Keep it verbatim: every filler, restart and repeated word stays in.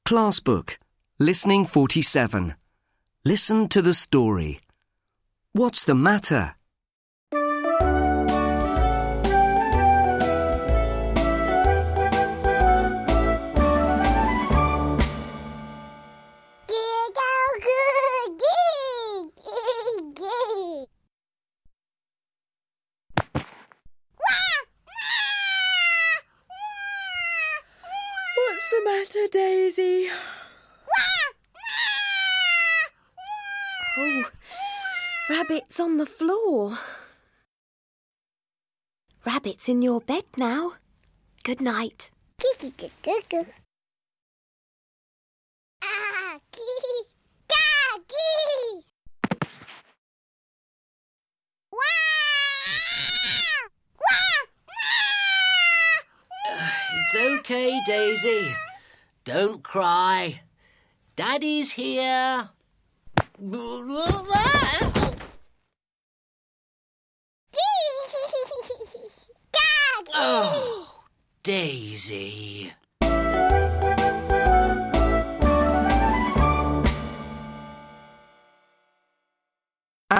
Class Book, Listening forty-seven. Listen to the story. What's the matter? What's the matter, Daisy? Oh, Rabbit's on the floor. Rabbit's in your bed now. Good night. It's okay, Daisy. Don't cry. Daddy's here. Oh, Daisy.